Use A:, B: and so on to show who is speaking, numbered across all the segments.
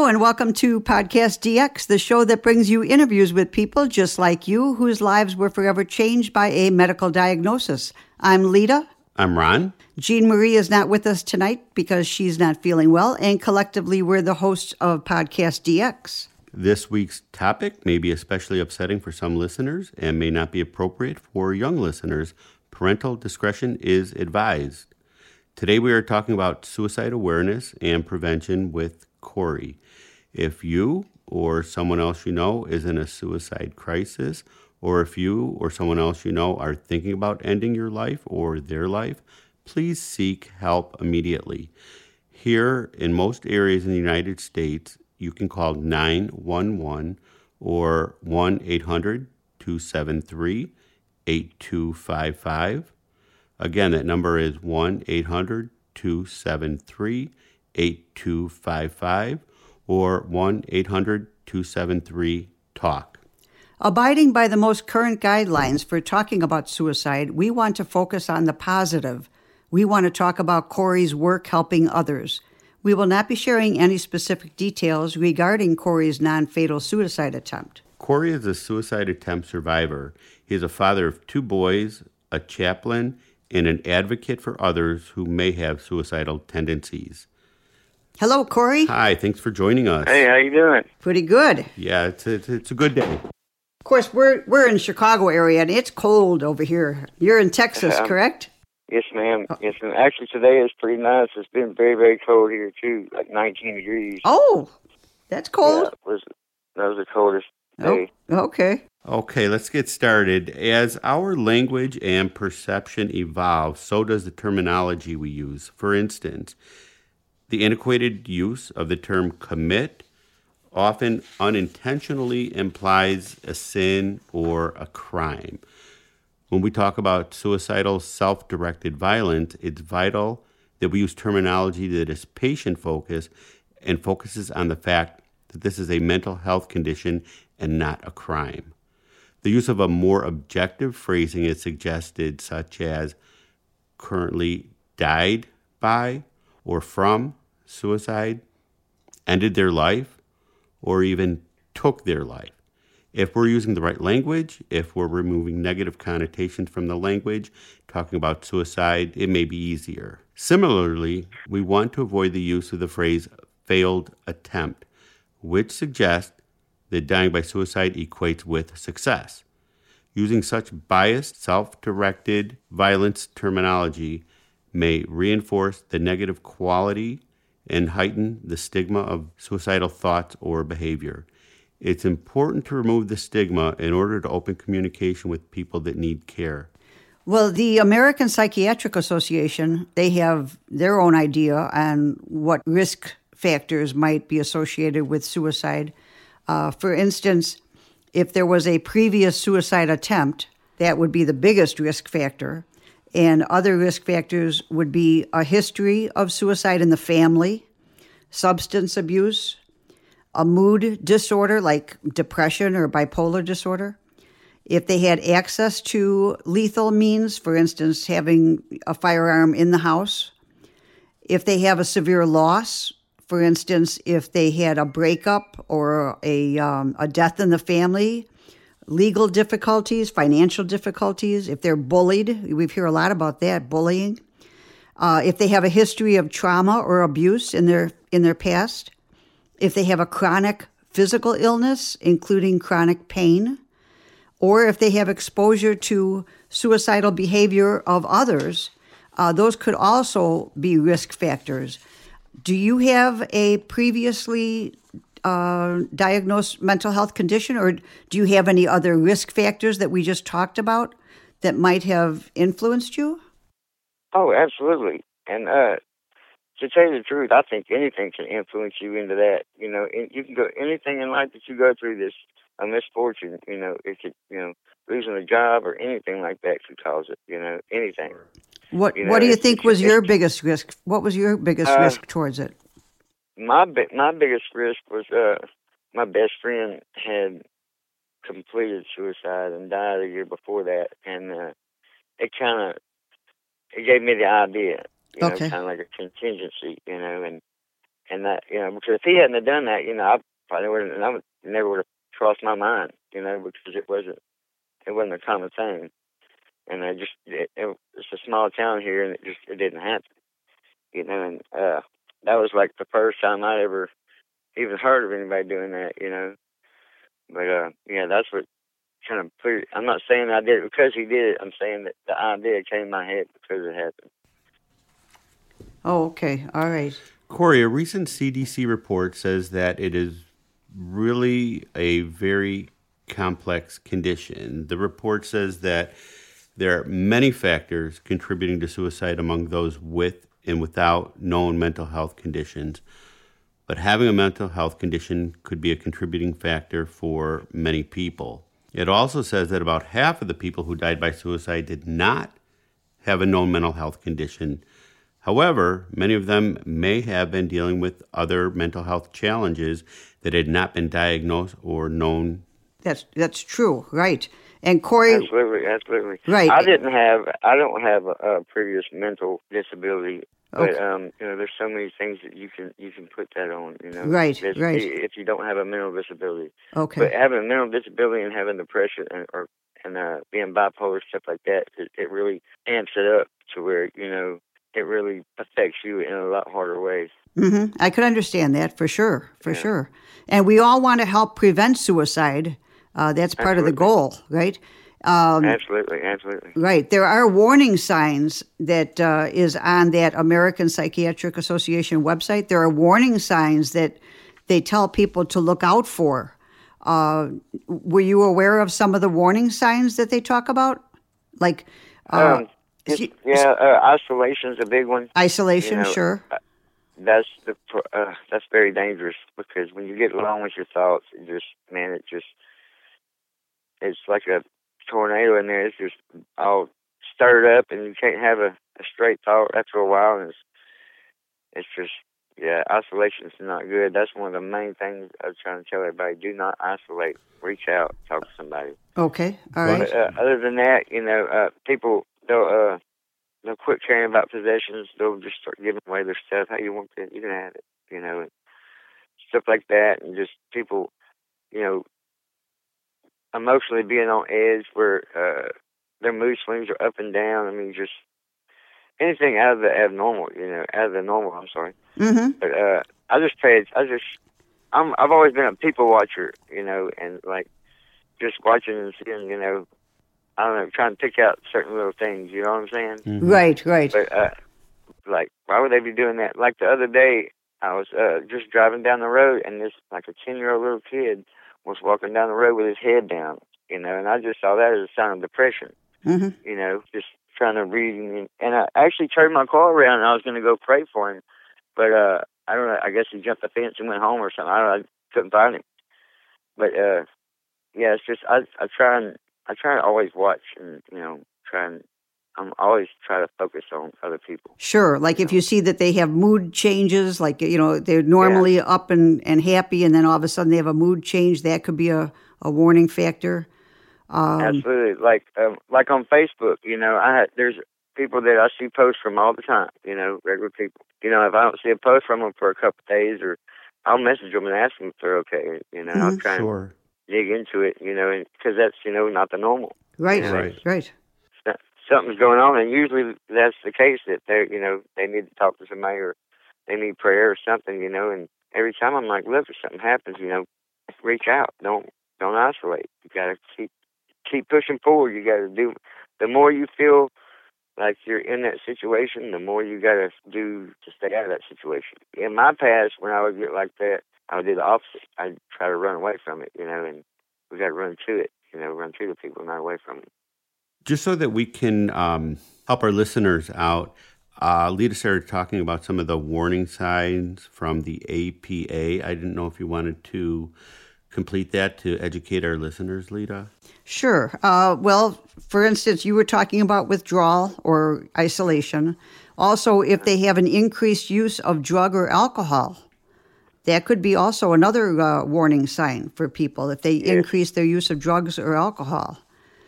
A: and welcome to Podcast DX, the show that brings you interviews with people just like you whose lives were forever changed by a medical diagnosis. I'm Lita.
B: I'm Ron.
A: Jean Marie is not with us tonight because she's not feeling well, and collectively we're the hosts of Podcast DX.
B: This week's topic may be especially upsetting for some listeners and may not be appropriate for young listeners. Parental discretion is advised. Today we are talking about suicide awareness and prevention with Corey. If you or someone else you know is in a suicide crisis, or if you or someone else you know are thinking about ending your life or their life, please seek help immediately. Here in most areas in the United States, you can call 911 or 1-800-273-8255. Again, that number is 1-800-273-8255 or 1-800-273-TALK.
A: Abiding by the most current guidelines for talking about suicide, we want to focus on the positive. We want to talk about Corey's work helping others. We will not be sharing any specific details regarding Corey's non-fatal suicide attempt.
B: Corey is a suicide attempt survivor. He is a father of 2 boys, a chaplain, and an advocate for others who may have suicidal tendencies.
A: Hello, Corey.
B: Hi, thanks for joining us.
C: Hey, how you doing?
A: Pretty good.
B: Yeah, it's a good day.
A: Of course, we're in Chicago area, and it's cold over here. You're in Texas, correct?
C: Yes, ma'am. Yes, ma'am. Actually, today is pretty nice. It's been very, very cold here, too, like 19 degrees.
A: Oh, that's cold.
C: Yeah, that was the coldest day.
A: Oh, okay.
B: Okay, let's get started. As our language and perception evolve, so does the terminology we use. For instance, the antiquated use of the term commit often unintentionally implies a sin or a crime. When we talk about suicidal self-directed violence, it's vital that we use terminology that is patient-focused and focuses on the fact that this is a mental health condition and not a crime. The use of a more objective phrasing is suggested, such as currently died by or from suicide, ended their life, or even took their life. If we're using the right language, if we're removing negative connotations from the language, talking about suicide, it may be easier. Similarly, we want to avoid the use of the phrase failed attempt, which suggests that dying by suicide equates with success. Using such biased, self-directed violence terminology may reinforce the negative quality and heighten the stigma of suicidal thoughts or behavior. It's important to remove the stigma in order to open communication with people that need care.
A: Well, the American Psychiatric Association, they have their own idea on what risk factors might be associated with suicide. For instance, if there was a previous suicide attempt, that would be the biggest risk factor. And other risk factors would be a history of suicide in the family, substance abuse, a mood disorder like depression or bipolar disorder. If they had access to lethal means, for instance, having a firearm in the house. If they have a severe loss, for instance, if they had a breakup or a death in the family, legal difficulties, financial difficulties, if they're bullied, we hear a lot about that, bullying. If they have a history of trauma or abuse in their past, if they have a chronic physical illness, including chronic pain, or if they have exposure to suicidal behavior of others, those could also be risk factors. Do you have a previously diagnosed mental health condition, or do you have any other risk factors that we just talked about that might have influenced you?
C: Oh, absolutely. And to tell you the truth, I think anything can influence you into that. You know, you can go anything in life that you go through this a misfortune. You know, it could, losing a job or anything like that could cause it. Anything.
A: What do you think was your biggest risk? What was your biggest risk towards it?
C: My biggest risk was my best friend had completed suicide and died a year before that, and it gave me the idea,
A: okay,
C: kind of like a contingency, and And that, because if he hadn't have done that, I probably wouldn't, never would have crossed my mind, because it wasn't a common thing. And it's a small town here, and it didn't happen, and that was like the first time I ever even heard of anybody doing that, But, that's what kind of put it. I'm not saying I did it because he did it. I'm saying that the idea came in my head because it happened.
A: Oh, okay. All right.
B: Corey, a recent CDC report says that it is really a very complex condition. The report says that there are many factors contributing to suicide among those with and without known mental health conditions. But having a mental health condition could be a contributing factor for many people. It also says that about half of the people who died by suicide did not have a known mental health condition. However, many of them may have been dealing with other mental health challenges that had not been diagnosed or known.
A: That's true, right? And Corey,
C: absolutely,
A: right?
C: I don't have a previous mental disability, but
A: okay.
C: There's so many things that you can put that on,
A: Right.
C: If you don't have a mental disability,
A: okay.
C: But having a mental disability and having depression and being bipolar, stuff like that, it really amps it up to where it really affects you in a lot harder ways.
A: Mm-hmm. I could understand that for sure, sure. And we all want to help prevent suicide. That's part of the goal, right?
C: Absolutely.
A: Right. There are warning signs that is on that American Psychiatric Association website. There are warning signs that they tell people to look out for. Were you aware of some of the warning signs that they talk about? Like,
C: isolation's a big one.
A: Isolation, sure.
C: That's very dangerous because when you get alone with your thoughts, it's like a tornado in there. It's just all stirred up, and you can't have a straight thought after a while. And it's just isolation is not good. That's one of the main things I'm trying to tell everybody: do not isolate. Reach out, talk to somebody.
A: Okay, all right.
C: But, other than that, people they'll quit caring about possessions. They'll just start giving away their stuff. Hey, you want it? You can have it. And stuff like that, and just people, emotionally being on edge where their mood swings are up and down. I mean, just anything out of the abnormal, out of the normal. I'm sorry, but I've always been a people watcher, and like just watching and seeing, I don't know, trying to pick out certain little things. You know what I'm saying?
A: Mm-hmm. Right.
C: But like, why would they be doing that? Like the other day, I was just driving down the road, and this like a 10-year-old little kid was walking down the road with his head down, and I just saw that as a sign of depression, just trying to read. And I actually turned my car around, and I was going to go pray for him, but I don't know, I guess he jumped the fence and went home or something. I don't know, I couldn't find him. But, it's just, I try to always watch and, I'm always try to focus on other people.
A: Sure. Like if you see that they have mood changes, like, they're normally up and happy, and then all of a sudden they have a mood change, that could be a warning factor.
C: Absolutely. Like on Facebook, there's people that I see posts from all the time, regular people. If I don't see a post from them for a couple of days, or I'll message them and ask them if they're okay. I'll try and dig into it, because that's, not the normal.
A: Right.
C: Something's going on, and usually that's the case, that they need to talk to somebody, or they need prayer or something, and every time I'm like, look, if something happens, reach out. Don't isolate. You got to keep pushing forward. You got to do, the more you feel like you're in that situation, the more you got to do to stay out of that situation. In my past, when I would get like that, I would do the opposite. I'd try to run away from it, and we got to run to it, run to the people, not away from it.
B: Just so that we can help our listeners out, Lita started talking about some of the warning signs from the APA. I didn't know if you wanted to complete that to educate our listeners, Lita.
A: Sure. Well, for instance, you were talking about withdrawal or isolation. Also, if they have an increased use of drug or alcohol, that could be also another warning sign for people if they increase their use of drugs or alcohol.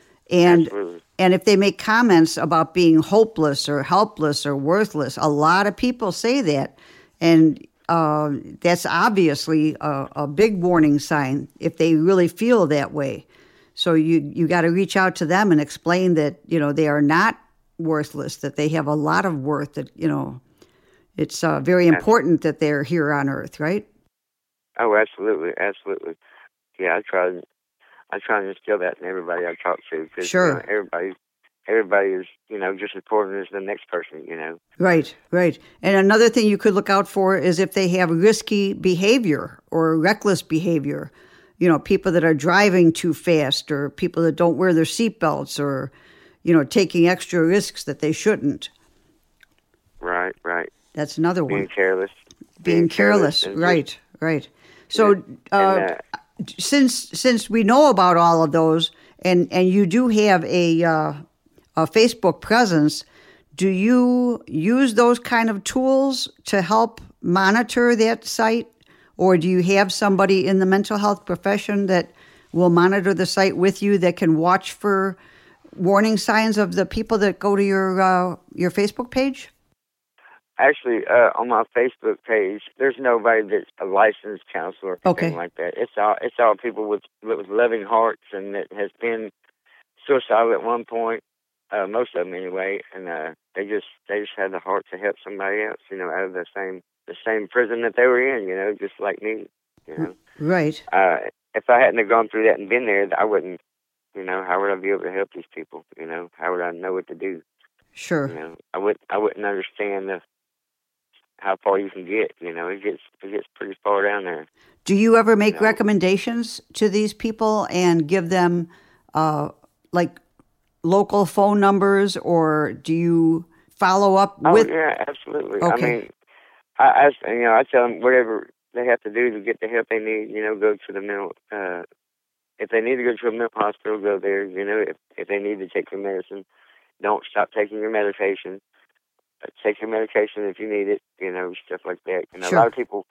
A: And if they make comments about being hopeless or helpless or worthless, a lot of people say that. And that's obviously a big warning sign if they really feel that way. So you got to reach out to them and explain that, they are not worthless, that they have a lot of worth, that, it's very important that they're here on Earth, right?
C: Oh, absolutely, absolutely. Yeah, I try to instill that in everybody I talk to, because
A: sure.
C: Everybody is, just as important as the next person,
A: Right. And another thing you could look out for is if they have risky behavior or reckless behavior, people that are driving too fast, or people that don't wear their seatbelts, or, taking extra risks that they shouldn't.
C: Right.
A: That's another one.
C: Being careless.
A: Right. So since we know about all of those, and you do have a Facebook presence, do you use those kind of tools to help monitor that site? Or do you have somebody in the mental health profession that will monitor the site with you, that can watch for warning signs of the people that go to your Facebook page?
C: Actually, on my Facebook page, there's nobody that's a licensed counselor or anything like that. It's all people with loving hearts and that has been suicidal at one point. Most of them anyway, and they just had the heart to help somebody else, out of the same prison that they were in, just like me,
A: Right.
C: If I hadn't have gone through that and been there, I wouldn't, how would I be able to help these people? How would I know what to do?
A: Sure.
C: I wouldn't understand how far you can get. It gets pretty far down there.
A: Do you ever make recommendations to these people and give them, local phone numbers, or do you follow up with?
C: Oh, yeah, absolutely.
A: Okay.
C: I mean, I tell them whatever they have to do to get the help they need. Go to the mental. If they need to go to a mental hospital, go there. If they need to take their medicine, don't stop taking your medication. Take your medication if you need it. Stuff like that.
A: Sure.
C: A lot of people,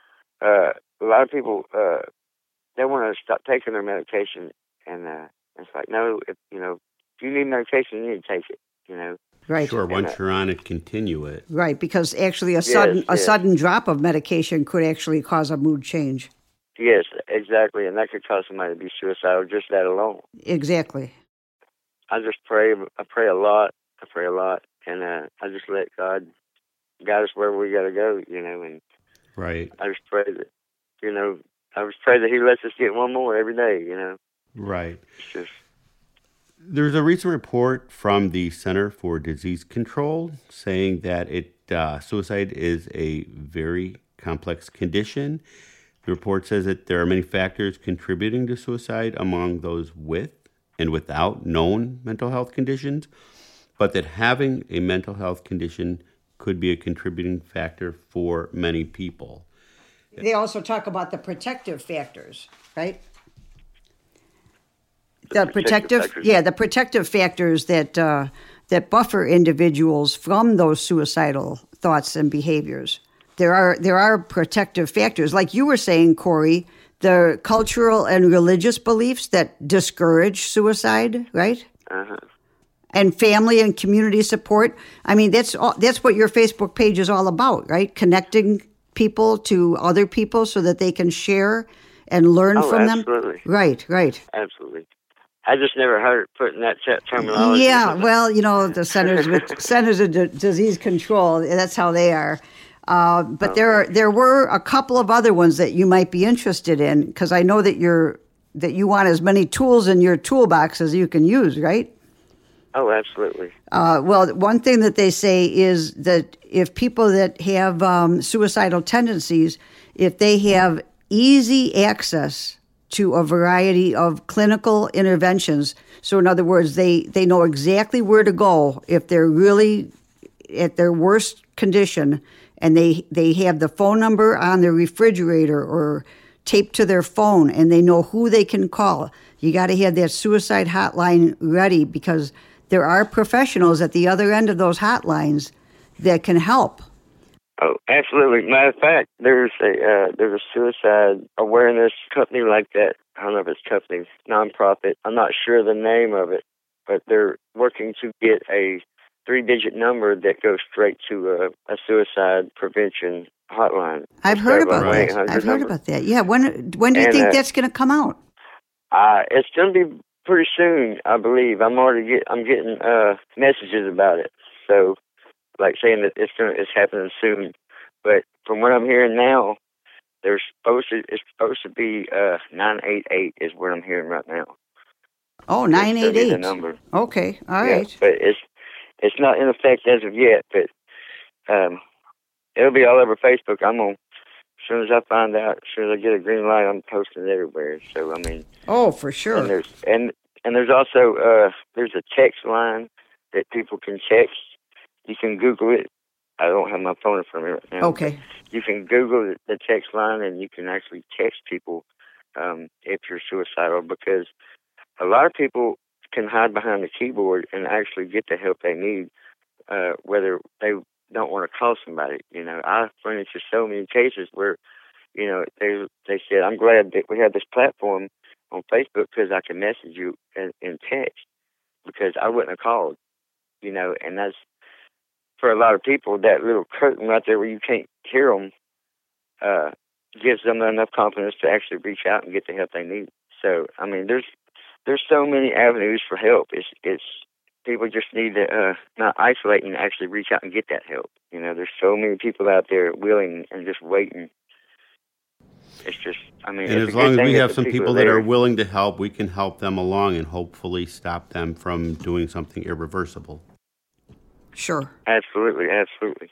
C: they want to stop taking their medication, and it's like, no, if you need medication, you need to take it,
A: Right.
B: Sure, once you're on it, continue it.
A: Right, because actually a sudden drop of medication could actually cause a mood change.
C: Yes, exactly, and that could cause somebody to be suicidal, just that alone.
A: Exactly.
C: I just pray. I pray a lot, and I just let God guide us wherever we got to go, and
B: right.
C: I just pray that, He lets us get one more every day,
B: Right.
C: It's just...
B: There's a recent report from the Center for Disease Control saying that suicide is a very complex condition. The report says that there are many factors contributing to suicide among those with and without known mental health conditions, but that having a mental health condition could be a contributing factor for many people.
A: They also talk about the protective factors, right? The protective factors that buffer individuals from those suicidal thoughts and behaviors. There are protective factors, like you were saying, Corey, the cultural and religious beliefs that discourage suicide, right?
C: Uh-huh.
A: And family and community support. I mean, that's what your Facebook page is all about, right? Connecting people to other people so that they can share and learn from them.
C: Absolutely.
A: Right.
C: Absolutely. I just never heard putting that terminology.
A: Yeah, well, the Centers of Disease Control, that's how they are. But there were a couple of other ones that you might be interested in, because I know that you want as many tools in your toolbox as you can use, right?
C: Oh, absolutely.
A: Well, one thing that they say is that if people that have suicidal tendencies, if they have easy access to a variety of clinical interventions, so in other words, they know exactly where to go if they're really at their worst condition, and they have the phone number on their refrigerator or taped to their phone, and they know who they can call. You got to have that suicide hotline ready, because there are professionals at the other end of those hotlines that can help.
C: Oh, absolutely. Matter of fact, there's a suicide awareness company like that. I don't know if it's company, nonprofit. I'm not sure the name of it, but they're working to get a 3-digit number that goes straight to a suicide prevention hotline.
A: I've heard
C: Started
A: about
C: by
A: that.
C: 1-800
A: I've heard
C: number.
A: about that. Yeah. When do you
C: And,
A: think that's going to come out?
C: It's going to be pretty soon, I believe. I'm getting messages about it. So, like saying that it's happening soon. But from what I'm hearing now, it's supposed to be 988 is what I'm hearing right now.
A: Oh,
C: That's gonna be
A: 988.
C: the number.
A: Okay. All
C: Yeah,
A: right.
C: but it's not in effect as of yet. But it'll be all over Facebook. As soon as I find out, as soon as I get a green light, I'm posting it everywhere. So I mean,
A: Oh, for sure.
C: and there's also there's a text line that people can text. You can Google it. I don't have my phone in front of me right now.
A: Okay.
C: You can Google the text line, and you can actually text people if you're suicidal, because a lot of people can hide behind the keyboard and actually get the help they need, whether they don't want to call somebody. I've run into so many cases where, they said, I'm glad that we have this platform on Facebook because I can message you in text, because I wouldn't have called, and that's, for a lot of people, that little curtain right there where you can't hear them gives them enough confidence to actually reach out and get the help they need. So, I mean, there's so many avenues for help. It's people just need to not isolate and actually reach out and get that help. There's so many people out there willing and just waiting. It's just, I mean,
B: And
C: it's
B: as
C: a
B: long
C: good
B: as
C: thing
B: we have
C: the
B: some people that
C: there.
B: are willing to help, we can help them along and hopefully stop them from doing something irreversible.
A: Sure.
C: Absolutely, absolutely.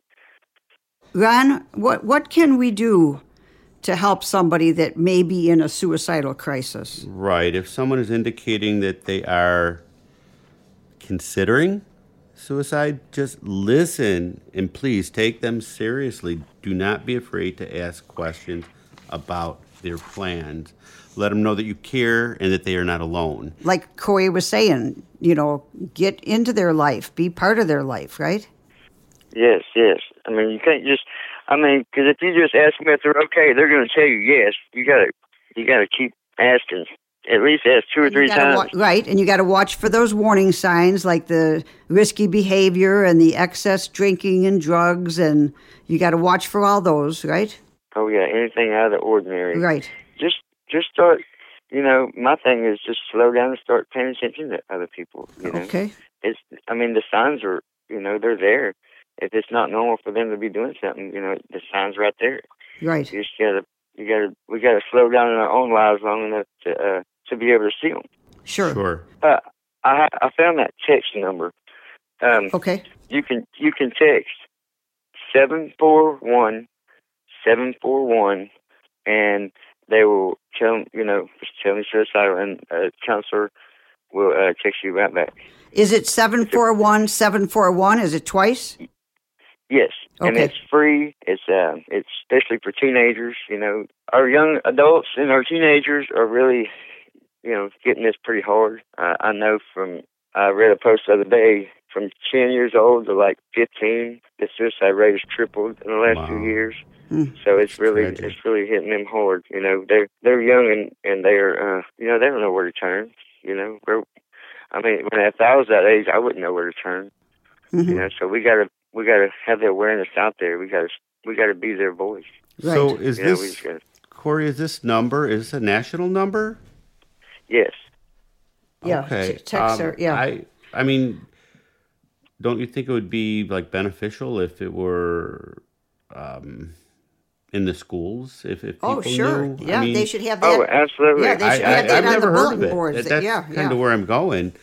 A: Ron, what can we do to help somebody that may be in a suicidal crisis?
B: Right. If someone is indicating that they are considering suicide, just listen and please take them seriously. Do not be afraid to ask questions about their plans. Let them know that you care and that they are not alone.
A: Like Corey was saying, get into their life, be part of their life, right?
C: Yes, yes. I mean, you can't just, because if you just ask them if they're okay, they're going to tell you yes. You gotta keep asking. At least ask 2 or 3 times.
A: Right, and you got to watch for those warning signs like the risky behavior and the excess drinking and drugs, and you got to watch for all those, right?
C: Oh yeah, anything out of the ordinary.
A: Right.
C: Just start. My thing is just slow down and start paying attention to other people.
A: Okay.
C: The signs are, they're there. If it's not normal for them to be doing something, the signs right there.
A: Right.
C: You just we gotta slow down in our own lives long enough to be able to see them.
A: Sure.
C: I found that text number.
A: Okay.
C: You can text 741-741, and they will tell me suicidal, and a counselor will text you right back.
A: Is it 741-741? Is it twice?
C: Yes, and
A: Okay.
C: it's free. It's especially for teenagers. Our young adults and our teenagers are really, getting this pretty hard. I know I read a post the other day, from 10 years old to like 15, the suicide rate has tripled in the last 2 years. So it's really hitting them hard. They're young and they're they don't know where to turn. When if I was that age, I wouldn't know where to turn.
A: Mm-hmm.
C: So we gotta have the awareness out there. We gotta be their voice.
A: Right.
B: So is
C: We
B: this,
C: just gotta,
B: Corey, is this a national number?
C: yes.
A: Yeah.
B: Okay.
A: Text her. Yeah.
B: I mean, don't you think it would be like beneficial if it were in the schools? If people
A: sure.
B: knew?
A: Yeah,
B: I mean,
A: they should have that.
C: Oh, absolutely.
A: Yeah, they should have that
B: I've
A: on
B: never
A: the
B: heard
A: bulletin
B: of it.
A: boards.
B: That's
A: Yeah.
B: kind of where I'm going.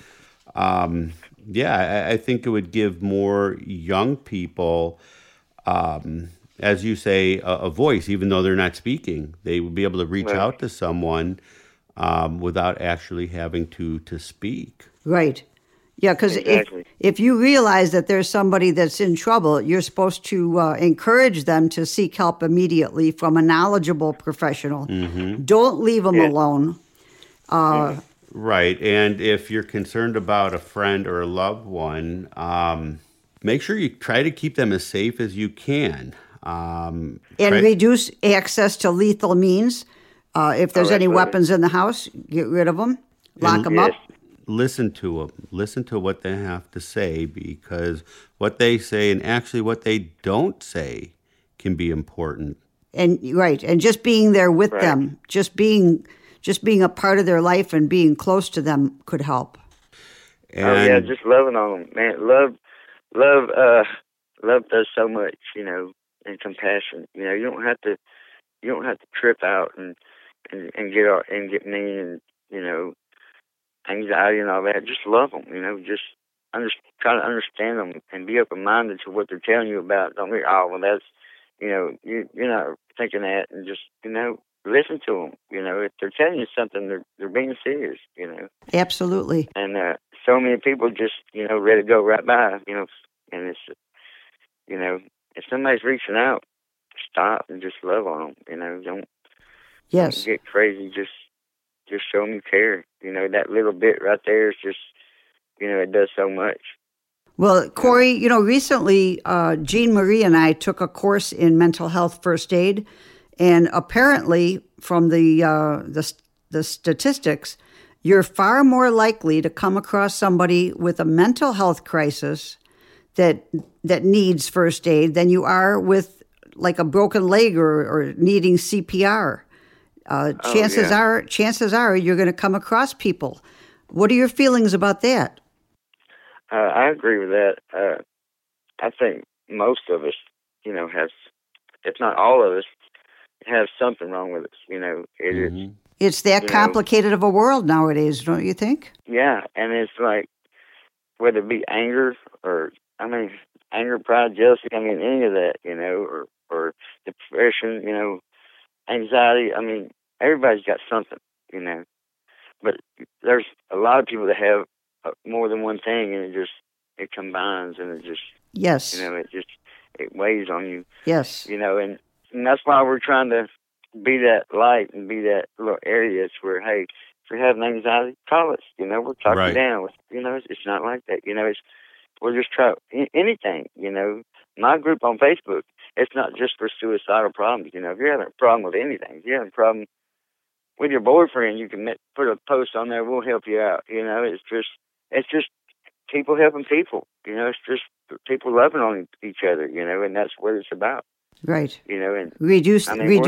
B: I think it would give more young people, as you say, a voice, even though they're not speaking. They would be able to reach out to someone without actually having to speak.
A: Right. Yeah, because
C: Exactly.
A: if you realize that there's somebody that's in trouble, you're supposed to encourage them to seek help immediately from a knowledgeable professional.
B: Mm-hmm.
A: Don't leave them alone.
B: Right. And if you're concerned about a friend or a loved one, make sure you try to keep them as safe as you can.
A: And reduce access to lethal means. If there's any
C: absolutely.
A: weapons in the house, get rid of them. Lock them up.
B: Listen to them. Listen to what they have to say, because what they say and actually what they don't say can be important.
A: And right, and just being there with
C: Right.
A: them, just being a part of their life and being close to them could help.
B: And
C: just loving on them, man. Love does so much, and compassion. You don't have to trip out and get mean and anxiety and all that. Just love them, just try to understand them and be open-minded to what they're telling you about. Don't be, that's, you're not thinking that, and just, listen to them. If they're telling you something, they're being serious,
A: Absolutely.
C: And so many people just, let it go right by, and it's, if somebody's reaching out, stop and just love on them, don't get crazy, just show them you care. That little bit right there is just, it does so much.
A: Well, Corey, recently Jean Marie and I took a course in mental health first aid, and apparently from the statistics, you're far more likely to come across somebody with a mental health crisis that needs first aid than you are with like a broken leg or needing CPR. Chances are you're going to come across people. What are your feelings about that?
C: I agree with that. I think most of us, have, if not all of us, have something wrong with us.
A: It's that complicated of a world nowadays, don't you think?
C: Yeah, and it's like, whether it be anger or, anger, pride, jealousy, any of that, or depression, anxiety. Everybody's got something, but there's a lot of people that have more than one thing, and it combines, and it just, it weighs on you.
A: Yes.
C: And that's why we're trying to be that light and be that little area where, hey, if you're having anxiety, call us. We'll talk you down. It's not like that. We'll just try anything. My group on Facebook, it's not just for suicidal problems. If you're having a problem with anything, if you're having a problem with your boyfriend, you can put a post on there. We'll help you out. It's just people helping people. It's just people loving on each other. And that's what it's about.
A: Right.
C: And
A: reduce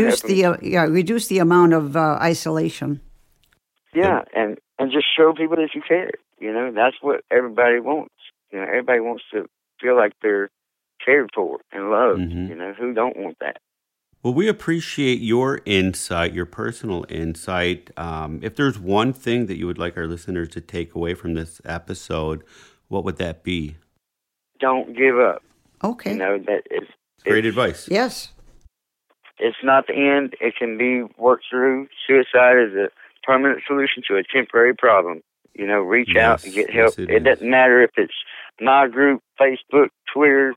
A: the amount of isolation.
C: Yeah, and just show people that you care. That's what everybody wants. Everybody wants to feel like they're cared for and loved. Who don't want that?
B: Well, we appreciate your insight, your personal insight. If there's one thing that you would like our listeners to take away from this episode, what would that be?
C: Don't give up.
A: Okay.
C: That is
B: great advice.
A: Yes.
C: It's not the end. It can be worked through. Suicide is a permanent solution to a temporary problem. Reach out and get help. It doesn't matter if it's my group, Facebook, Twitter.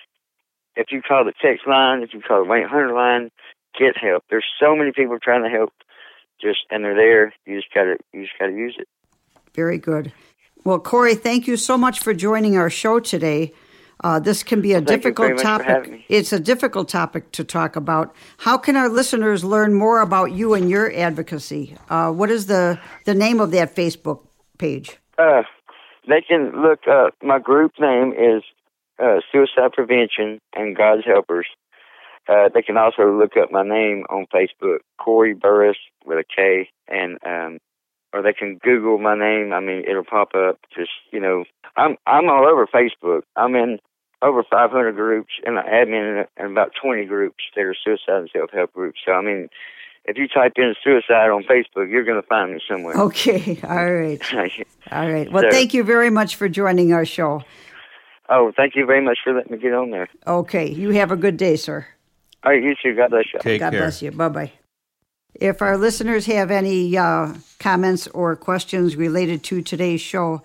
C: If you call the text line, if you call the 1-800 line, get help. There's so many people trying to help, and they're there. You just gotta use it.
A: Very good. Well, Corey, thank you so much for joining our show today. This can be a difficult topic. It's a difficult topic to talk about. How can our listeners learn more about you and your advocacy? What is the name of that Facebook page?
C: They can look up. My group name is Suicide Prevention and God's Helpers. They can also look up my name on Facebook, Corey Burris with a K, and or they can Google my name. It'll pop up. Just I'm all over Facebook. I'm in over 500 groups, and I'm admin in about 20 groups that are suicide and self-help groups. So if you type in suicide on Facebook, you're going to find me somewhere.
A: Okay, all right. All right. Well, thank you very much for joining our show.
C: Oh, thank you very much for letting me get on there.
A: Okay, you have a good day, sir.
C: All right, you too. God bless you.
B: Take
A: care. God bless you. Bye-bye. If our listeners have any comments or questions related to today's show,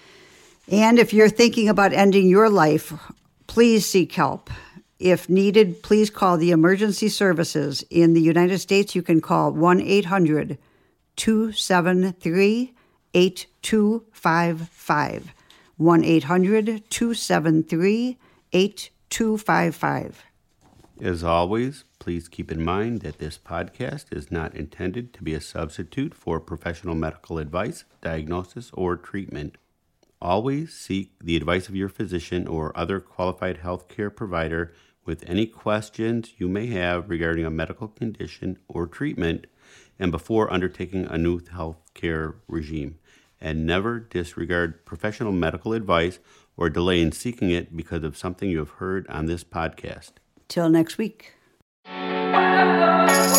A: and if you're thinking about ending your life, please seek help. If needed, please call the emergency services. In the United States, you can call 1-800-273-8255. 1-800-273-8255.
B: As always, please keep in mind that this podcast is not intended to be a substitute for professional medical advice, diagnosis, or treatment. Always seek the advice of your physician or other qualified healthcare provider with any questions you may have regarding a medical condition or treatment and before undertaking a new health care regime. And never disregard professional medical advice or delay in seeking it because of something you have heard on this podcast.
A: Till next week.